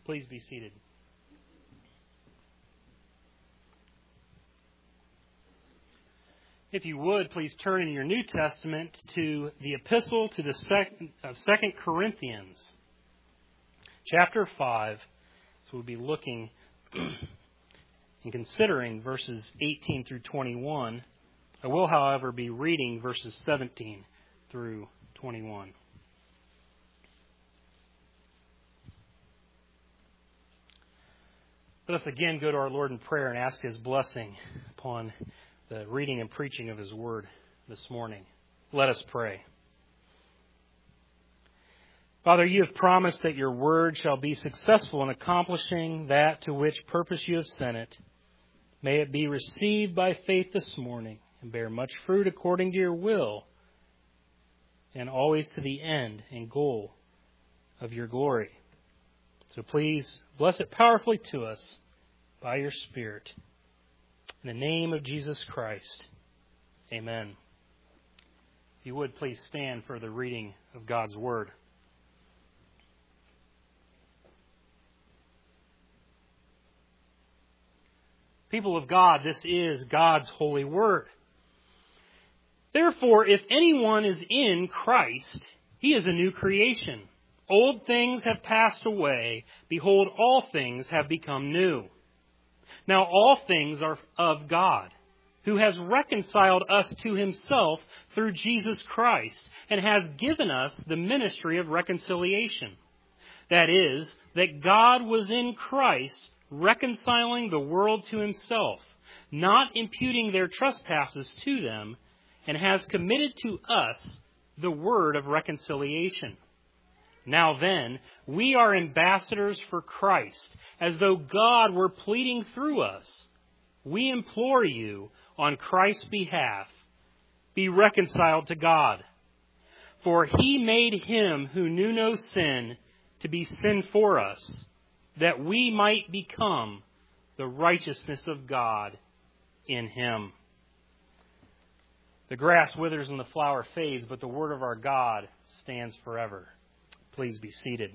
Please be seated. If you would, please turn in your New Testament to the epistle to the 2 Corinthians, chapter 5. So we'll be looking and considering verses 18 through 21. I will, however, be reading verses 17 through 21. Let us again go to our Lord in prayer and ask His blessing upon the reading and preaching of His Word this morning. Let us pray. Father, You have promised that Your Word shall be successful in accomplishing that to which purpose You have sent it. May it be received by faith this morning and bear much fruit according to Your will, and always to the end and goal of Your glory. So please bless it powerfully to us by Your Spirit. In the name of Jesus Christ, amen. If you would, please stand for the reading of God's Word. People of God, this is God's holy Word. Therefore, if anyone is in Christ, he is a new creation. Old things have passed away. Behold, all things have become new. Now all things are of God, who has reconciled us to Himself through Jesus Christ, and has given us the ministry of reconciliation. That is, that God was in Christ, reconciling the world to Himself, not imputing their trespasses to them, and has committed to us the word of reconciliation. Now then, we are ambassadors for Christ, as though God were pleading through us. We implore you, on Christ's behalf, be reconciled to God. For He made Him who knew no sin to be sin for us, that we might become the righteousness of God in Him. The grass withers and the flower fades, but the word of our God stands forever. Please be seated.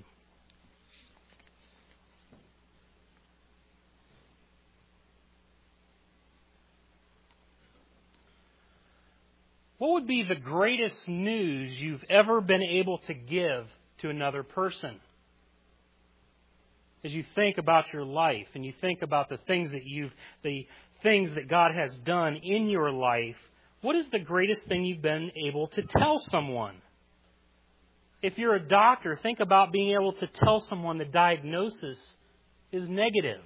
What would be the greatest news you've ever been able to give to another person? As you think about your life and you think about the things that God has done in your life, what is the greatest thing you've been able to tell someone? If you're a doctor, think about being able to tell someone the diagnosis is negative.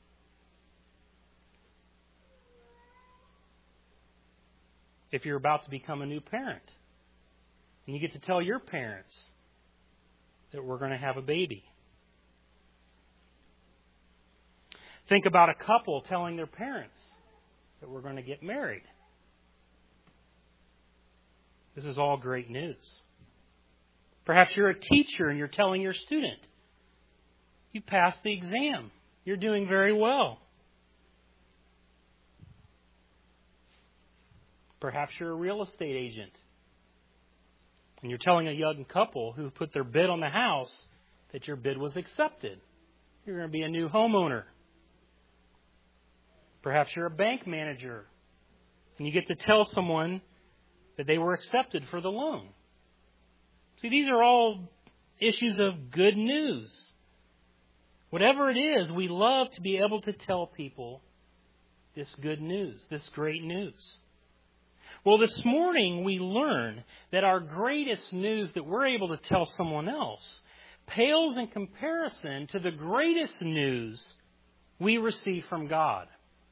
If you're about to become a new parent, and you get to tell your parents that we're going to have a baby. Think about a couple telling their parents that we're going to get married. This is all great news. Perhaps you're a teacher and you're telling your student, you passed the exam. You're doing very well. Perhaps you're a real estate agent and you're telling a young couple who put their bid on the house that your bid was accepted. You're going to be a new homeowner. Perhaps you're a bank manager and you get to tell someone that they were accepted for the loan. See, these are all issues of good news. Whatever it is, we love to be able to tell people this good news, this great news. Well, this morning we learn that our greatest news that we're able to tell someone else pales in comparison to the greatest news we receive from God.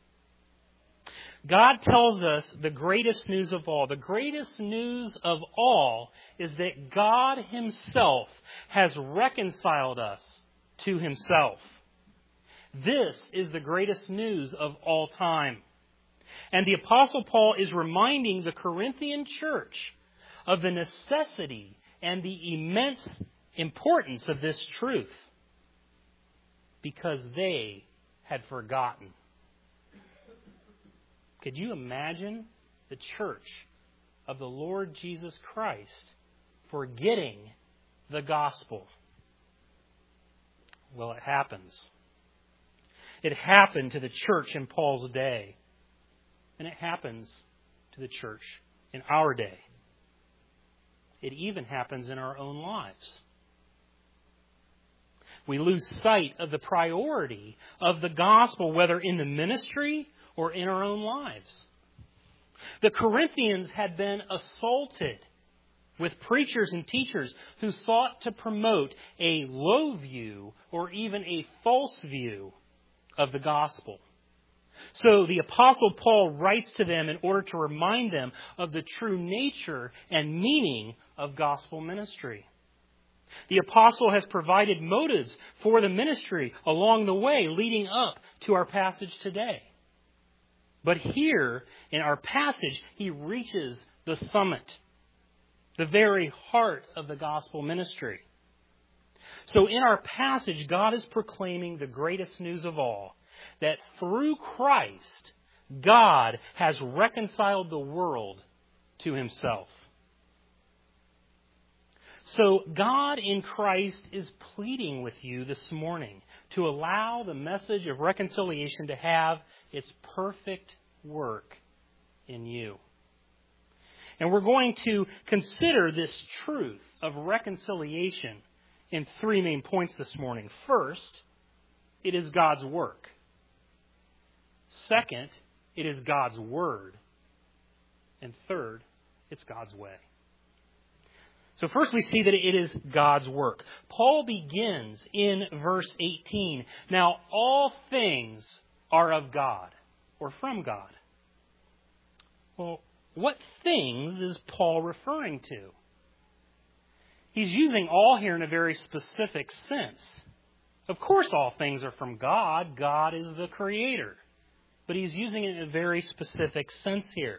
God tells us the greatest news of all. The greatest news of all is that God Himself has reconciled us to Himself. This is the greatest news of all time. And the Apostle Paul is reminding the Corinthian church of the necessity and the immense importance of this truth because they had forgotten. Could you imagine the church of the Lord Jesus Christ forgetting the gospel? Well, it happens. It happened to the church in Paul's day. And it happens to the church in our day. It even happens in our own lives. We lose sight of the priority of the gospel, whether in the ministry or in our own lives. The Corinthians had been assaulted with preachers and teachers who sought to promote a low view or even a false view of the gospel. So the Apostle Paul writes to them in order to remind them of the true nature and meaning of gospel ministry. The Apostle has provided motives for the ministry along the way leading up to our passage today. But here in our passage, he reaches the summit, the very heart of the gospel ministry. So in our passage, God is proclaiming the greatest news of all, that through Christ, God has reconciled the world to himself. So God in Christ is pleading with you this morning to allow the message of reconciliation to have its perfect work in you. And we're going to consider this truth of reconciliation in three main points this morning. First, it is God's work. Second, it is God's word. And third, it's God's way. So first we see that it is God's work. Paul begins in verse 18. Now all things are of God, or from God. Well, what things is Paul referring to? He's using all here in a very specific sense. Of course all things are from God. God is the creator. But he's using it in a very specific sense here.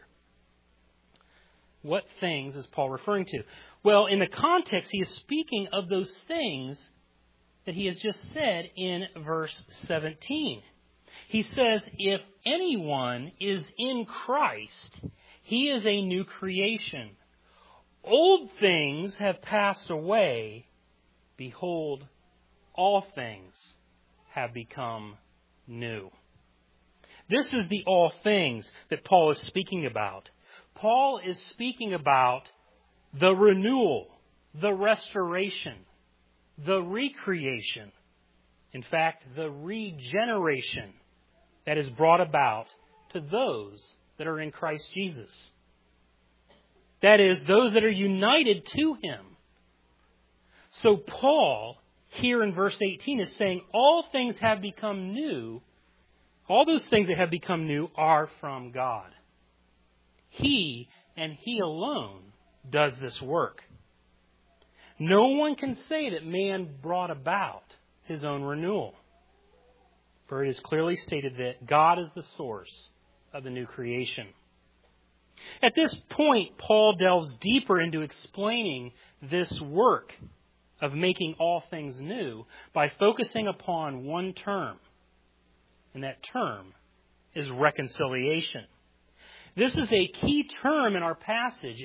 What things is Paul referring to? Well, in the context, he is speaking of those things that he has just said in verse 17. He says, if anyone is in Christ, he is a new creation. Old things have passed away. Behold, all things have become new. This is the all things that Paul is speaking about. Paul is speaking about the renewal, the restoration, the recreation, in fact, the regeneration that is brought about to those that are in Christ Jesus. That is, those that are united to him. So Paul, here in verse 18, is saying all things have become new. All those things that have become new are from God. He and He alone does this work. No one can say that man brought about his own renewal. For it is clearly stated that God is the source of the new creation. At this point, Paul delves deeper into explaining this work of making all things new by focusing upon one term. And that term is reconciliation. This is a key term in our passage.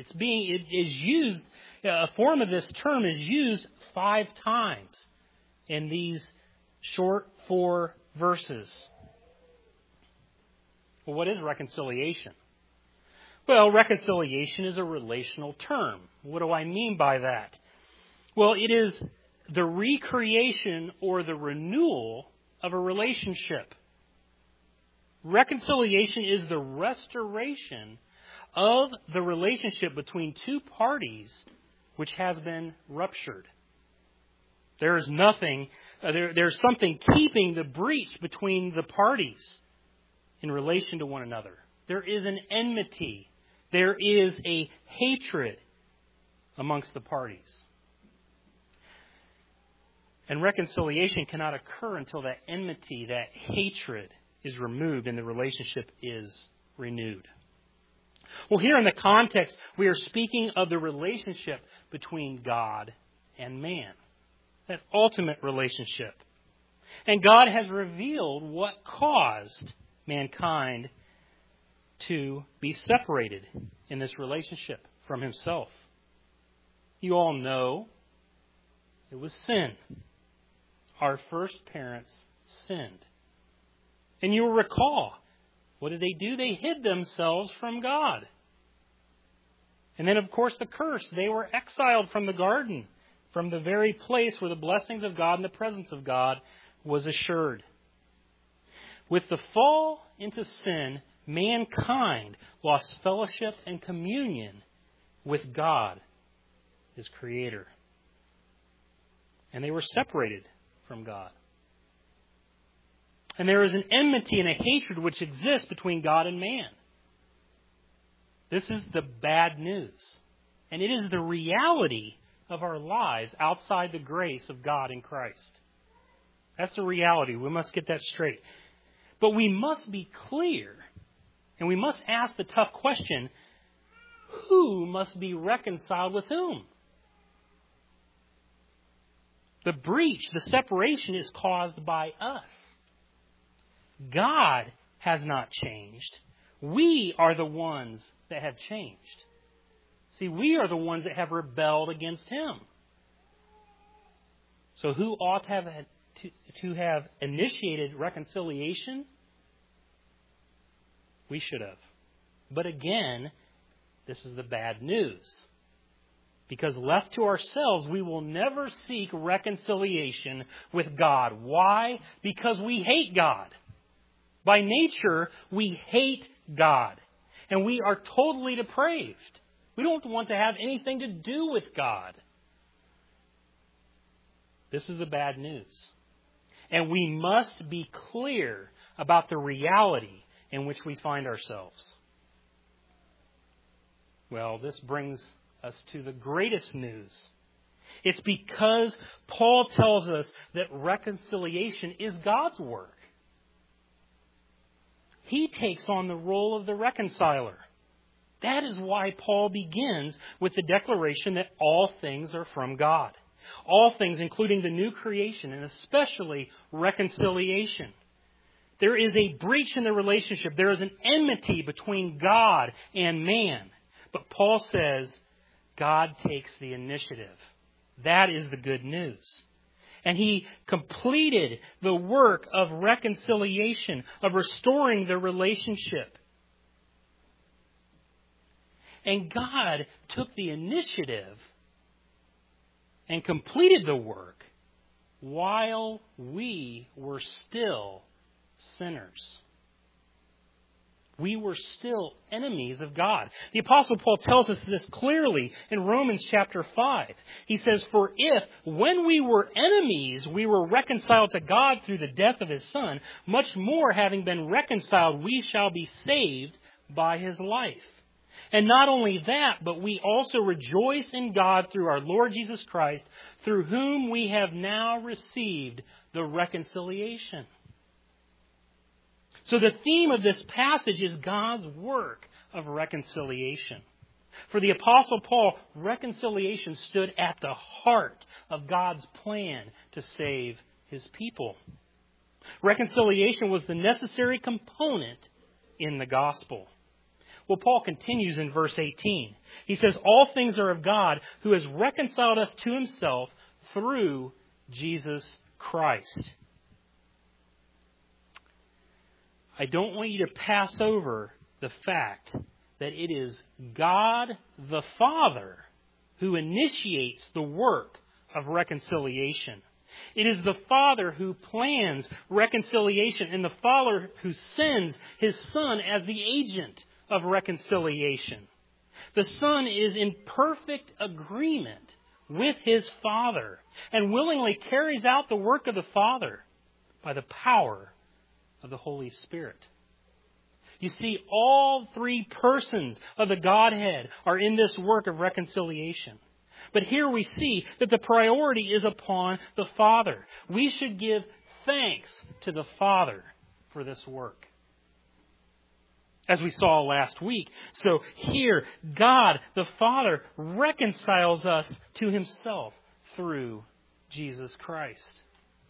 A form of this term is used 5 times in these short 4 verses. Well, what is reconciliation? Well, reconciliation is a relational term. What do I mean by that? Well, it is the recreation or the renewal of a relationship. Reconciliation is the restoration of the relationship between 2 parties which has been ruptured. There's something keeping the breach between the parties in relation to one another. There is an enmity. There is a hatred amongst the parties. And reconciliation cannot occur until that enmity, that hatred, is removed and the relationship is renewed. Well, here in the context, we are speaking of the relationship between God and man. That ultimate relationship. And God has revealed what caused mankind to be separated in this relationship from himself. You all know it was sin. our first parents sinned. And you will recall, what did they do? They hid themselves from God. And then, of course, the curse. They were exiled from the garden, from the very place where the blessings of God and the presence of God was assured. With the fall into sin, mankind lost fellowship and communion with God, His Creator. And they were separated from God. And there is an enmity and a hatred which exists between God and man. This is the bad news. And it is the reality of our lives outside the grace of God in Christ. That's the reality. We must get that straight. But we must be clear, and we must ask the tough question, who must be reconciled with whom? The breach, the separation is caused by us. God has not changed. We are the ones that have changed. See, we are the ones that have rebelled against Him. So who ought to have initiated reconciliation? We should have. But again, this is the bad news. Because left to ourselves, we will never seek reconciliation with God. Why? Because we hate God. By nature, we hate God. And we are totally depraved. We don't want to have anything to do with God. This is the bad news. And we must be clear about the reality in which we find ourselves. Well, this brings us to the greatest news. It's because Paul tells us that reconciliation is God's work. He takes on the role of the reconciler. That is why Paul begins with the declaration that all things are from God. All things, including the new creation, and especially reconciliation. There is a breach in the relationship. There is an enmity between God and man. But Paul says, God takes the initiative. That is the good news. And He completed the work of reconciliation, of restoring the relationship. And God took the initiative and completed the work while we were still sinners. We were still enemies of God. The Apostle Paul tells us this clearly in Romans chapter 5. He says, "For if, when we were enemies, we were reconciled to God through the death of His Son, much more, having been reconciled, we shall be saved by His life. And not only that, but we also rejoice in God through our Lord Jesus Christ, through whom we have now received the reconciliation." So the theme of this passage is God's work of reconciliation. For the Apostle Paul, reconciliation stood at the heart of God's plan to save His people. Reconciliation was the necessary component in the gospel. Well, Paul continues in verse 18. He says, "All things are of God, who has reconciled us to Himself through Jesus Christ." I don't want you to pass over the fact that it is God the Father who initiates the work of reconciliation. It is the Father who plans reconciliation and the Father who sends His Son as the agent of reconciliation. The Son is in perfect agreement with His Father and willingly carries out the work of the Father by the power of the Holy Spirit. You see, all three persons of the Godhead are in this work of reconciliation. But here we see that the priority is upon the Father. We should give thanks to the Father for this work, as we saw last week. So here, God, the Father, reconciles us to Himself through Jesus Christ.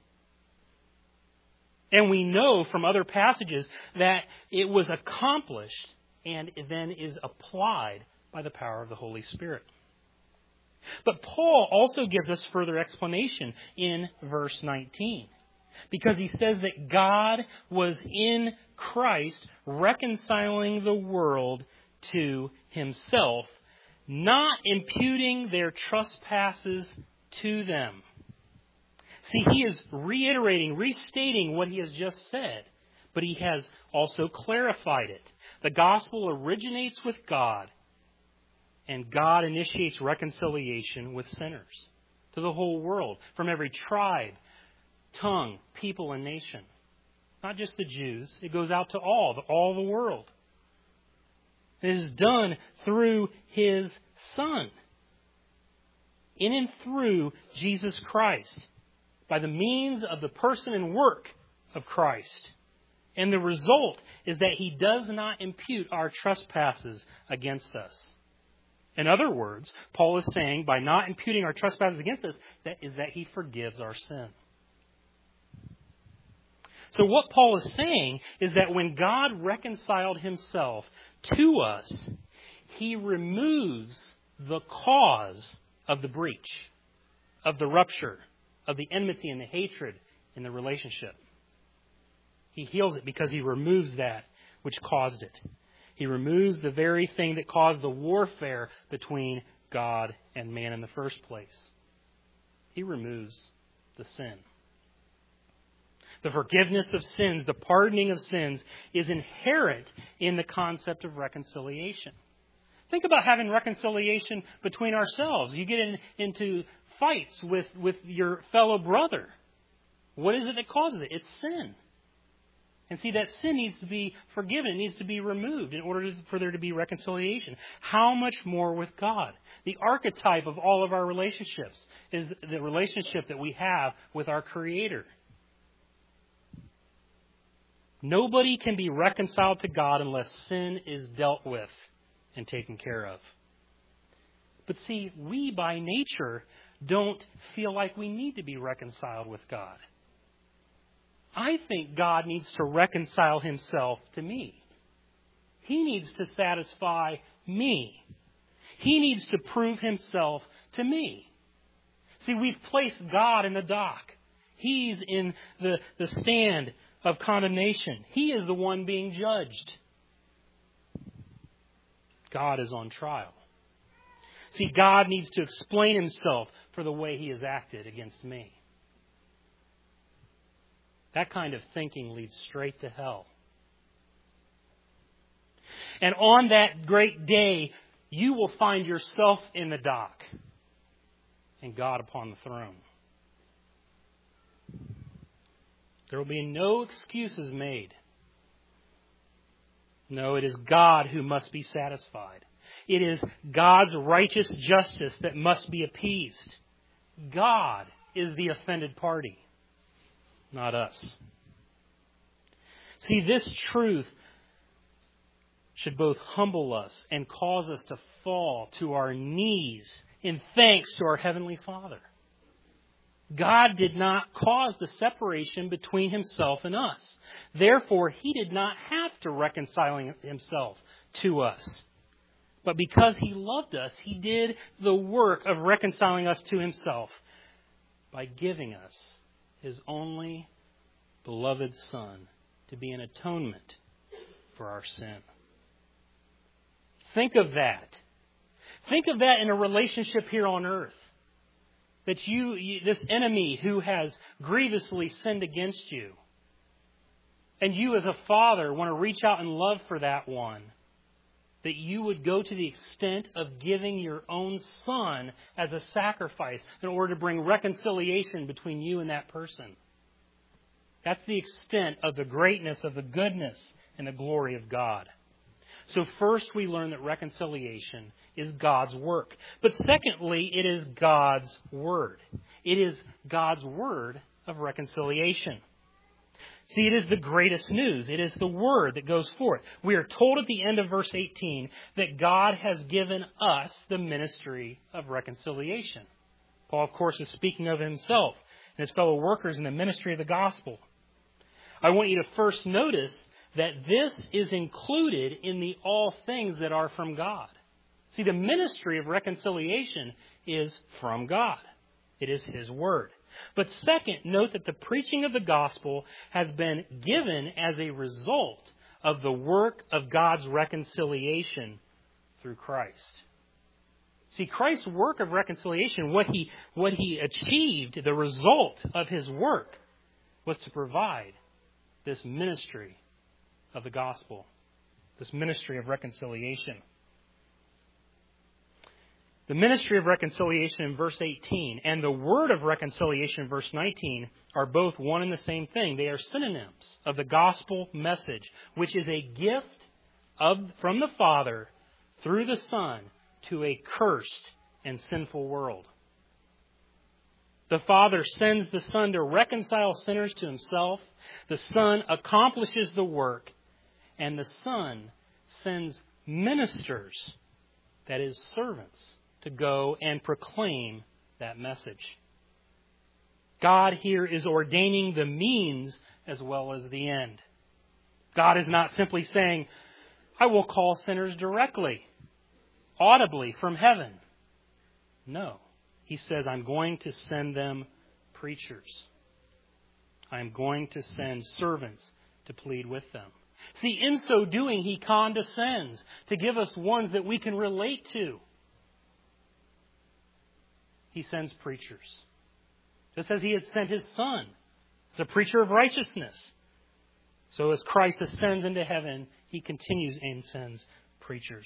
And we know from other passages that it was accomplished and then is applied by the power of the Holy Spirit. But Paul also gives us further explanation in verse 19. Because he says that God was in Christ reconciling the world to himself, not imputing their trespasses to them. See, he is reiterating, restating what he has just said, but he has also clarified it. The gospel originates with God, and God initiates reconciliation with sinners to the whole world, from every tribe, tongue, people, and nation. Not just the Jews. It goes out to all the world. It is done through His Son. In and through Jesus Christ. By the means of the person and work of Christ. And the result is that He does not impute our trespasses against us. In other words, Paul is saying by not imputing our trespasses against us, that He forgives our sin. So what Paul is saying is that when God reconciled Himself to us, He removes the cause of the breach, of the rupture, of the enmity and the hatred in the relationship. He heals it because He removes that which caused it. He removes the very thing that caused the warfare between God and man in the first place. He removes the sin. The forgiveness of sins, the pardoning of sins, is inherent in the concept of reconciliation. Think about having reconciliation between ourselves. You get into fights with your fellow brother. What is it that causes it? It's sin. And see, that sin needs to be forgiven. It needs to be removed in order for there to be reconciliation. How much more with God? The archetype of all of our relationships is the relationship that we have with our Creator. Nobody can be reconciled to God unless sin is dealt with and taken care of. But see, we by nature don't feel like we need to be reconciled with God. I think God needs to reconcile Himself to me. He needs to satisfy me. He needs to prove Himself to me. See, we've placed God in the dock. He's in the stand of condemnation. He is the one being judged. God is on trial. See, God needs to explain Himself for the way He has acted against me. That kind of thinking leads straight to hell. And on that great day, you will find yourself in the dock and God upon the throne. There will be no excuses made. No, it is God who must be satisfied. It is God's righteous justice that must be appeased. God is the offended party, not us. See, this truth should both humble us and cause us to fall to our knees in thanks to our Heavenly Father. God did not cause the separation between Himself and us. Therefore, He did not have to reconcile Himself to us. But because He loved us, He did the work of reconciling us to Himself by giving us His only beloved Son to be an atonement for our sin. Think of that. Think of that in a relationship here on earth. That this enemy who has grievously sinned against you, and you as a father want to reach out in love for that one, that you would go to the extent of giving your own son as a sacrifice in order to bring reconciliation between you and that person. That's the extent of the greatness, of the goodness, and the glory of God. So first we learn that reconciliation is God's work. But secondly, it is God's Word. It is God's Word of reconciliation. See, it is the greatest news. It is the Word that goes forth. We are told at the end of verse 18 that God has given us the ministry of reconciliation. Paul, of course, is speaking of himself and his fellow workers in the ministry of the gospel. I want you to first notice that this is included in the all things that are from God. See, the ministry of reconciliation is from God. It is His Word. But second, note that the preaching of the gospel has been given as a result of the work of God's reconciliation through Christ. See, Christ's work of reconciliation, what he achieved, the result of His work, was to provide this ministry of the gospel, this ministry of reconciliation. The ministry of reconciliation in verse 18 and the word of reconciliation in verse 19 are both one and the same thing. They are synonyms of the gospel message, which is a gift from the Father through the Son to a cursed and sinful world. The Father sends the Son to reconcile sinners to Himself. The Son accomplishes the work, and the Son sends ministers, that is, servants, to go and proclaim that message. God here is ordaining the means as well as the end. God is not simply saying, I will call sinners directly, audibly from heaven. No. He says, I'm going to send them preachers. I'm going to send servants to plead with them. See, in so doing, He condescends to give us ones that we can relate to. He sends preachers. Just as He had sent His Son as a preacher of righteousness. So as Christ ascends into heaven, He continues and sends preachers.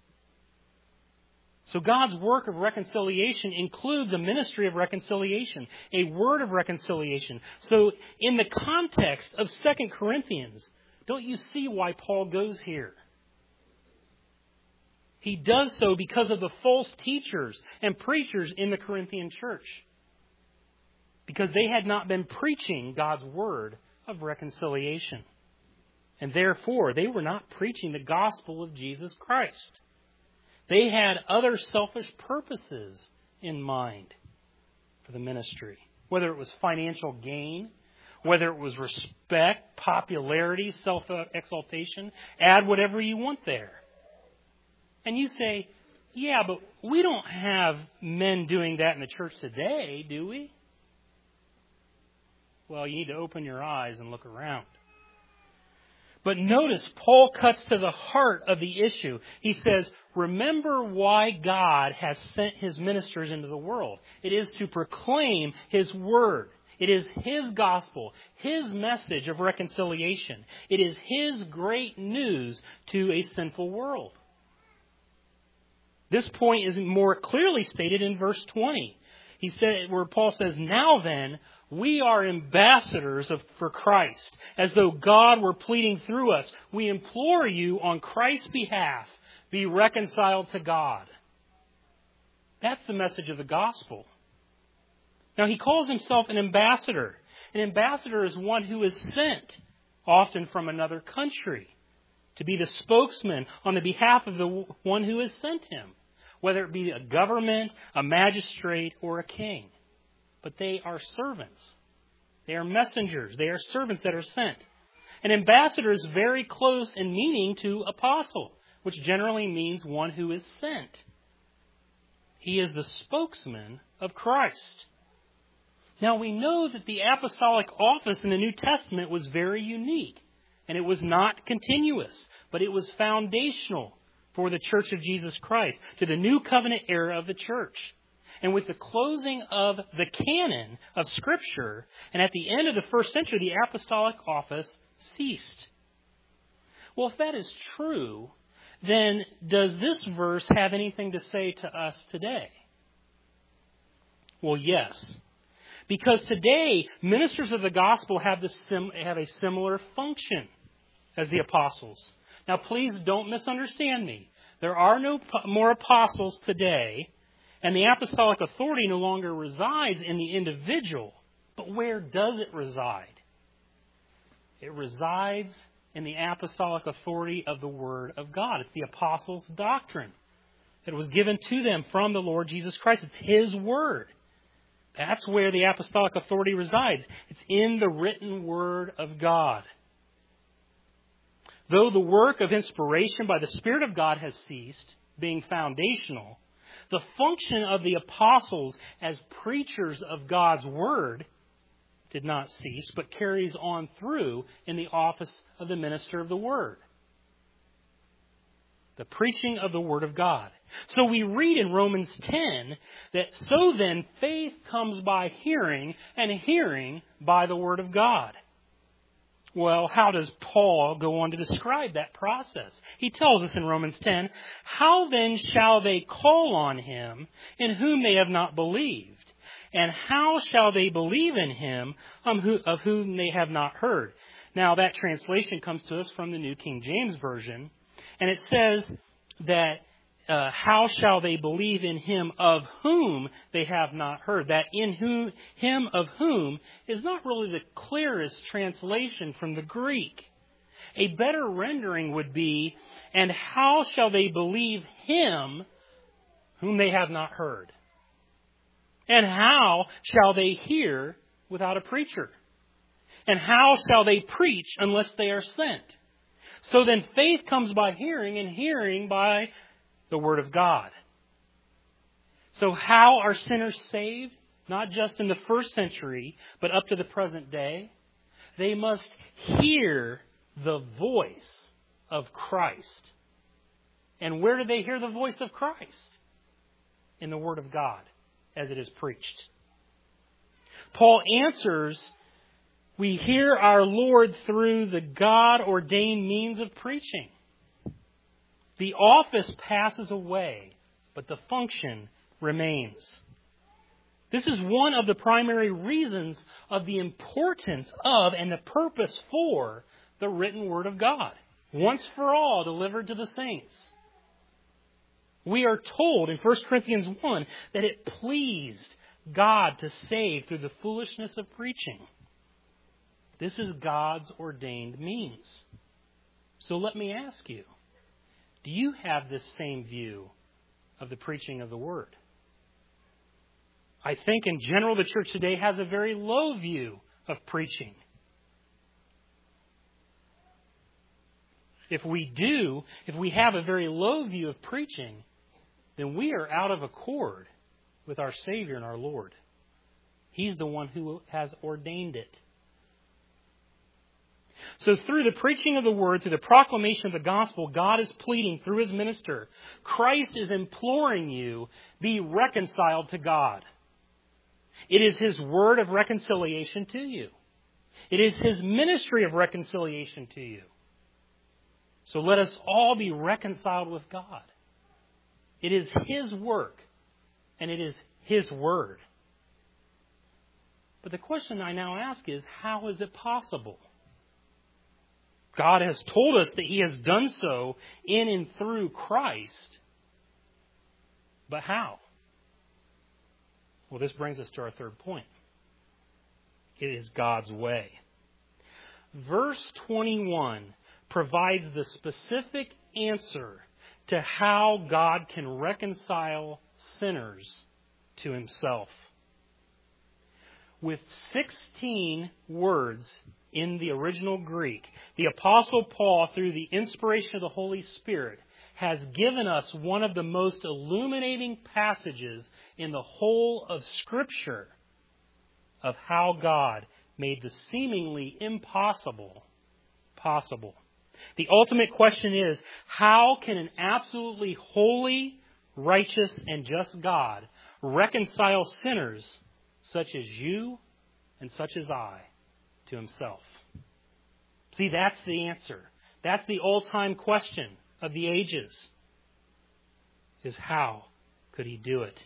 So God's work of reconciliation includes a ministry of reconciliation, a word of reconciliation. So in the context of 2 Corinthians, don't you see why Paul goes here? He does so because of the false teachers and preachers in the Corinthian church. Because they had not been preaching God's word of reconciliation. And therefore, they were not preaching the gospel of Jesus Christ. They had other selfish purposes in mind for the ministry. Whether it was financial gain, whether it was respect, popularity, self-exaltation, add whatever you want there. And you say, yeah, but we don't have men doing that in the church today, do we? Well, you need to open your eyes and look around. But notice, Paul cuts to the heart of the issue. He says, remember why God has sent His ministers into the world. It is to proclaim His word. It is His gospel, His message of reconciliation. It is His great news to a sinful world. This point is more clearly stated in verse 20. He said, where Paul says, now then, we are ambassadors for Christ, as though God were pleading through us. We implore you on Christ's behalf, be reconciled to God. That's the message of the gospel. Now, he calls himself an ambassador. An ambassador is one who is sent, often from another country, to be the spokesman on the behalf of the one who has sent him, whether it be a government, a magistrate, or a king. But they are servants. They are messengers. They are servants that are sent. An ambassador is very close in meaning to apostle, which generally means one who is sent. He is the spokesman of Christ. Now we know that the apostolic office in the New Testament was very unique. And it was not continuous, but it was foundational for the Church of Jesus Christ, to the New Covenant era of the church. And with the closing of the canon of Scripture, and at the end of the first century, the apostolic office ceased. Well, if that is true, then does this verse have anything to say to us today? Well, yes. Because today, ministers of the gospel have a similar function as the apostles. Now, please don't misunderstand me. There are no more apostles today, and the apostolic authority no longer resides in the individual. But where does it reside? It resides in the apostolic authority of the Word of God. It's the apostles' doctrine that was given to them from the Lord Jesus Christ. It's His Word. That's where the apostolic authority resides. It's in the written Word of God. Though the work of inspiration by the Spirit of God has ceased, being foundational, the function of the apostles as preachers of God's Word did not cease, but carries on through in the office of the minister of the Word. The preaching of the Word of God. So we read in Romans 10 that so then faith comes by hearing, and hearing by the Word of God. Well, how does Paul go on to describe that process? He tells us in Romans 10, how then shall they call on him in whom they have not believed? And how shall they believe in him of whom they have not heard? Now, that translation comes to us from the New King James Version, and it says that how shall they believe in him of whom they have not heard? That him of whom is not really the clearest translation from the Greek. A better rendering would be, and how shall they believe him whom they have not heard? And how shall they hear without a preacher? And how shall they preach unless they are sent? So then faith comes by hearing, and hearing by the Word of God. So how are sinners saved? Not just in the first century, but up to the present day. They must hear the voice of Christ. And where do they hear the voice of Christ? In the Word of God, as it is preached. Paul answers, we hear our Lord through the God-ordained means of preaching. The office passes away, but the function remains. This is one of the primary reasons of the importance of and the purpose for the written Word of God, once for all delivered to the saints. We are told in 1 Corinthians 1 that it pleased God to save through the foolishness of preaching. This is God's ordained means. So let me ask you, do you have this same view of the preaching of the Word? I think in general the church today has a very low view of preaching. If we have a very low view of preaching, then we are out of accord with our Savior and our Lord. He's the one who has ordained it. So through the preaching of the Word, through the proclamation of the gospel, God is pleading through His minister. Christ is imploring you, be reconciled to God. It is His word of reconciliation to you. It is His ministry of reconciliation to you. So let us all be reconciled with God. It is His work, and it is His word. But the question I now ask is, how is it possible? God has told us that He has done so in and through Christ. But how? Well, this brings us to our third point. It is God's way. Verse 21 provides the specific answer to how God can reconcile sinners to Himself. With 16 words in the original Greek, the Apostle Paul, through the inspiration of the Holy Spirit, has given us one of the most illuminating passages in the whole of Scripture of how God made the seemingly impossible possible. The ultimate question is, how can an absolutely holy, righteous, and just God reconcile sinners such as you and such as I to Himself? See, that's the answer. That's the all-time question of the ages, is how could He do it?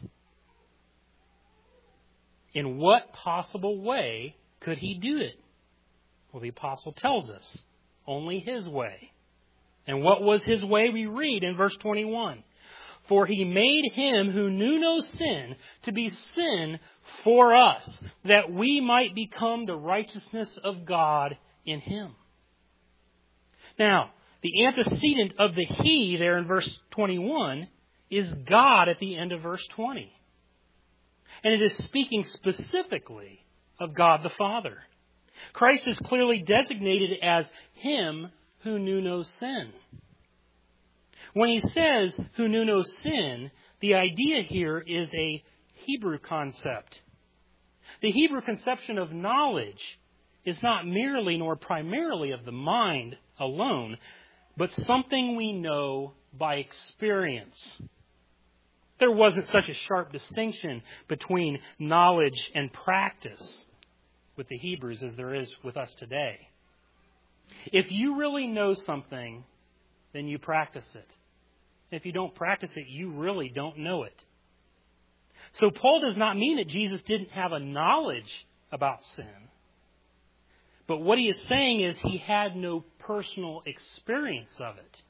In what possible way could He do it? Well, the apostle tells us, only His way. And what was His way? We read in verse 21. For He made Him who knew no sin to be sin for us, that we might become the righteousness of God in Him. Now, the antecedent of the He there in verse 21 is God at the end of verse 20. And it is speaking specifically of God the Father. Christ is clearly designated as Him who knew no sin. When he says, who knew no sin, the idea here is a Hebrew concept. The Hebrew conception of knowledge is not merely nor primarily of the mind alone, but something we know by experience. There wasn't such a sharp distinction between knowledge and practice with the Hebrews as there is with us today. If you really know something, then you practice it. If you don't practice it, you really don't know it. So Paul does not mean that Jesus didn't have a knowledge about sin. But what he is saying is he had no personal experience of it.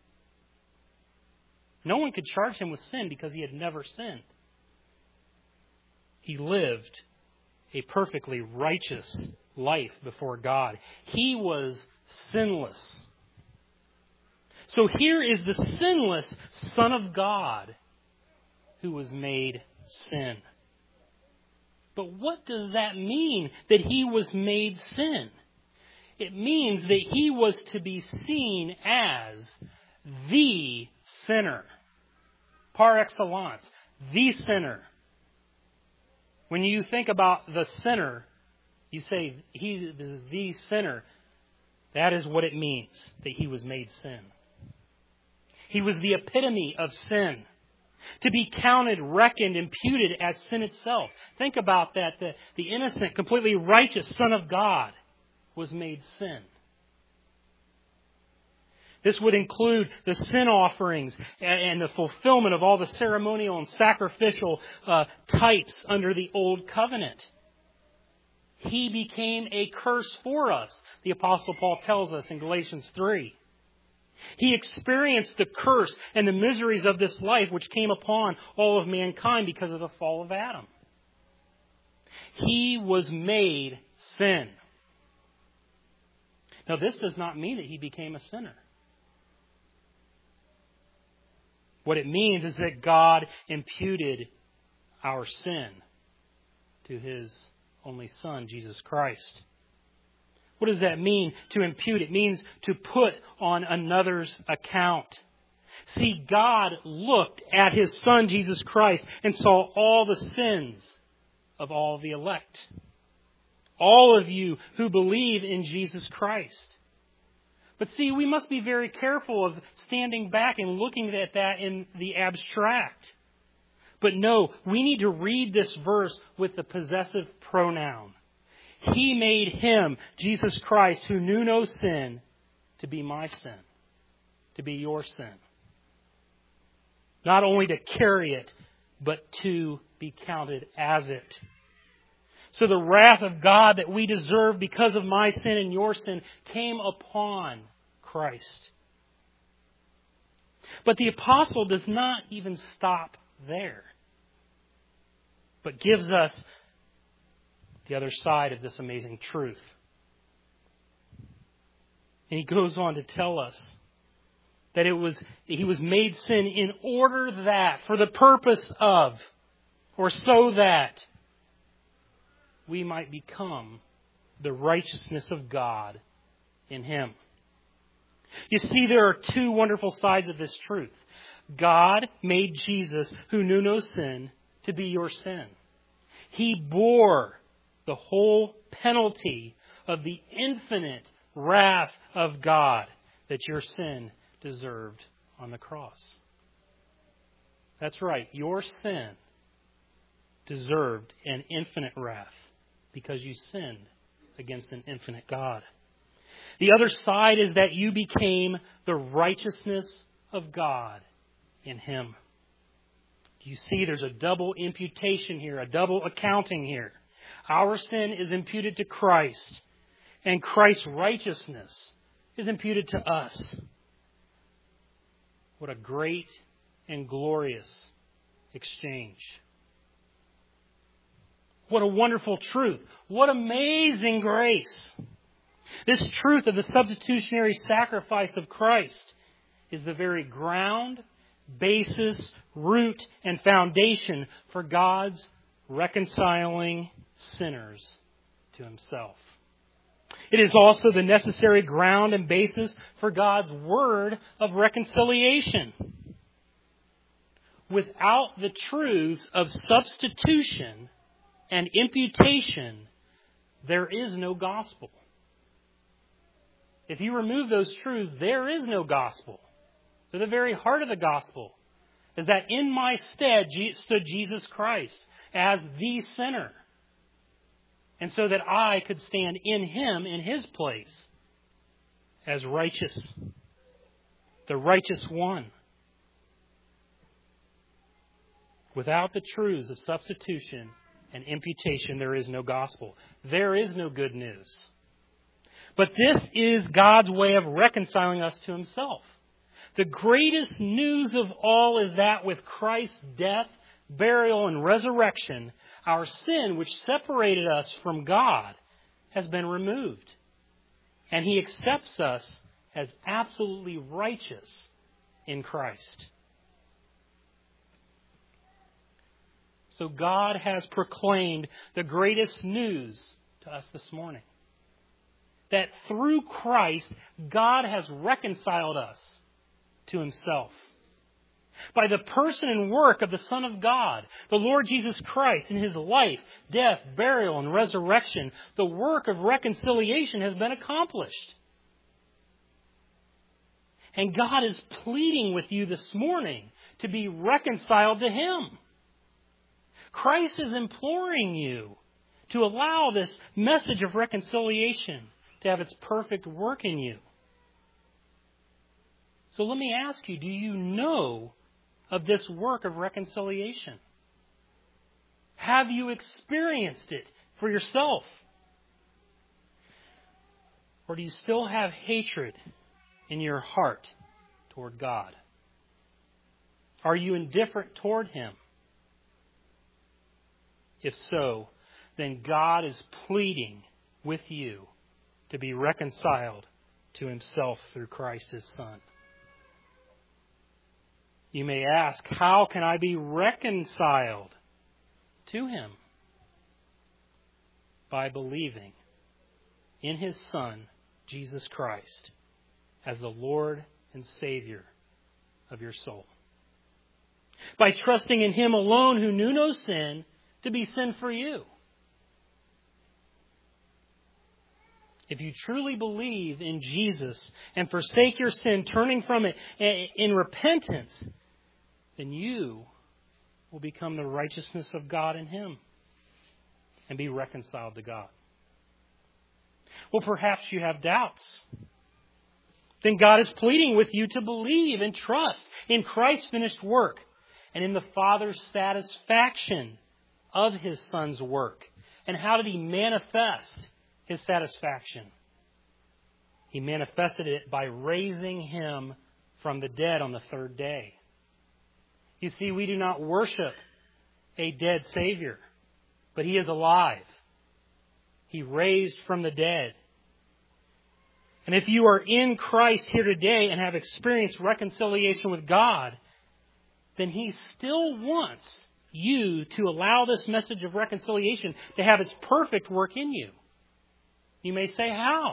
No one could charge him with sin because he had never sinned. He lived a perfectly righteous life before God. He was sinless. So here is the sinless Son of God who was made sin. But what does that mean, that he was made sin? It means that he was to be seen as the sinner. Par excellence, the sinner. When you think about the sinner, you say he is the sinner. That is what it means, that he was made sin. He was the epitome of sin. To be counted, reckoned, imputed as sin itself. Think about that. The innocent, completely righteous Son of God was made sin. This would include the sin offerings and the fulfillment of all the ceremonial and sacrificial types under the Old Covenant. He became a curse for us, the Apostle Paul tells us in Galatians 3. He experienced the curse and the miseries of this life which came upon all of mankind because of the fall of Adam. He was made sin. Now, this does not mean that he became a sinner. What it means is that God imputed our sin to his only Son, Jesus Christ. What does that mean, to impute? It means to put on another's account. See, God looked at his Son, Jesus Christ, and saw all the sins of all the elect. All of you who believe in Jesus Christ. But see, we must be very careful of standing back and looking at that in the abstract. But no, we need to read this verse with the possessive pronoun. He made him, Jesus Christ, who knew no sin, to be my sin, to be your sin. Not only to carry it, but to be counted as it. So the wrath of God that we deserve because of my sin and your sin came upon Christ. But the apostle does not even stop there, but gives us the other side of this amazing truth. And he goes on to tell us that he was made sin in order that, for the purpose of, or so that we might become the righteousness of God in him. You see, there are two wonderful sides of this truth. God made Jesus, who knew no sin, to be your sin. He bore the whole penalty of the infinite wrath of God that your sin deserved on the cross. That's right. Your sin deserved an infinite wrath because you sinned against an infinite God. The other side is that you became the righteousness of God in him. You see, there's a double imputation here, a double accounting here. Our sin is imputed to Christ, and Christ's righteousness is imputed to us. What a great and glorious exchange. What a wonderful truth. What amazing grace. This truth of the substitutionary sacrifice of Christ is the very ground, basis, root, and foundation for God's reconciling sinners to himself. It is also the necessary ground and basis for God's word of reconciliation. without the truths of substitution and imputation, there is no gospel. If you remove those truths, there is no gospel. They're the very heart of the gospel, is that in my stead stood Jesus Christ as the sinner. And so that I could stand in Him, in His place, as righteous, the righteous one. Without the truths of substitution and imputation, there is no gospel. There is no good news. But this is God's way of reconciling us to Himself. The greatest news of all is that with Christ's death, burial, and resurrection, our sin, which separated us from God, has been removed. And He accepts us as absolutely righteous in Christ. So God has proclaimed the greatest news to us this morning. That through Christ, God has reconciled us to Himself. By the person and work of the Son of God, the Lord Jesus Christ, in His life, death, burial, and resurrection, the work of reconciliation has been accomplished. And God is pleading with you this morning to be reconciled to Him. Christ is imploring you to allow this message of reconciliation to have its perfect work in you. So let me ask you, do you know of this work of reconciliation? Have you experienced it for yourself? Or do you still have hatred in your heart toward God? Are you indifferent toward Him? If so, then God is pleading with you to be reconciled to Himself through Christ His Son. You may ask, how can I be reconciled to Him? By believing in His Son, Jesus Christ, as the Lord and Savior of your soul. By trusting in Him alone, who knew no sin, to be sin for you. If you truly believe in Jesus and forsake your sin, turning from it in repentance, then you will become the righteousness of God in Him and be reconciled to God. Well, perhaps you have doubts. Then God is pleading with you to believe and trust in Christ's finished work and in the Father's satisfaction of His Son's work. And how did He manifest His satisfaction? He manifested it by raising Him from the dead on the third day. You see, we do not worship a dead Savior, but He is alive. He raised from the dead. And if you are in Christ here today and have experienced reconciliation with God, then He still wants you to allow this message of reconciliation to have its perfect work in you. You may say, how?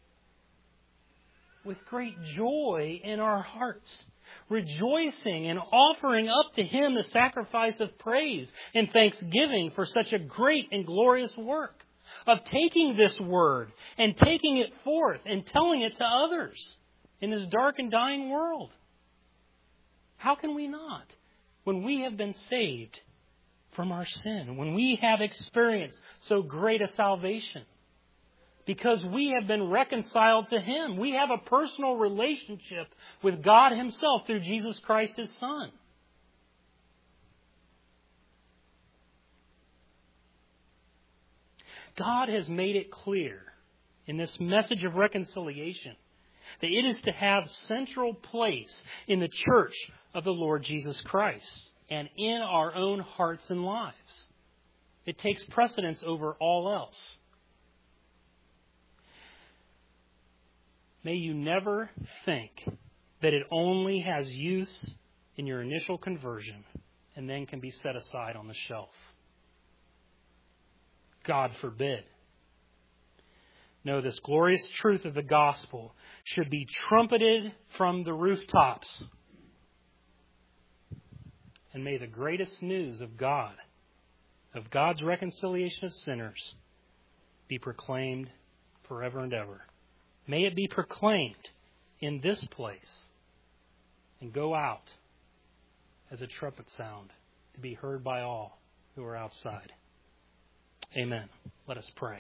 With great joy in our hearts, rejoicing and offering up to Him the sacrifice of praise and thanksgiving for such a great and glorious work of taking this word and taking it forth and telling it to others in this dark and dying world. How can we not? When we have been saved from our sin, when we have experienced so great a salvation, because we have been reconciled to Him. We have a personal relationship with God Himself through Jesus Christ, His Son. God has made it clear in this message of reconciliation that it is to have central place in the church of the Lord Jesus Christ and in our own hearts and lives. It takes precedence over all else. May you never think that it only has use in your initial conversion and then can be set aside on the shelf. God forbid. No, this glorious truth of the gospel should be trumpeted from the rooftops And may the greatest news of God, of God's reconciliation of sinners, be proclaimed forever and ever. May it be proclaimed in this place and go out as a trumpet sound to be heard by all who are outside. Amen. Let us pray.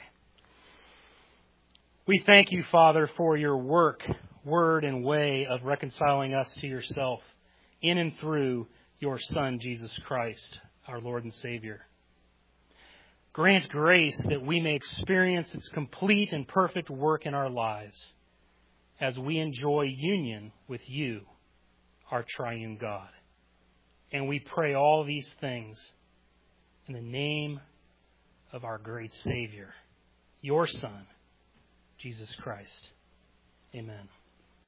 We thank you, Father, for your work, word, and way of reconciling us to yourself in and through your Son, Jesus Christ, our Lord and Savior. Grant grace that we may experience its complete and perfect work in our lives as we enjoy union with you, our triune God. And we pray all these things in the name of our great Savior, your Son, Jesus Christ. Amen.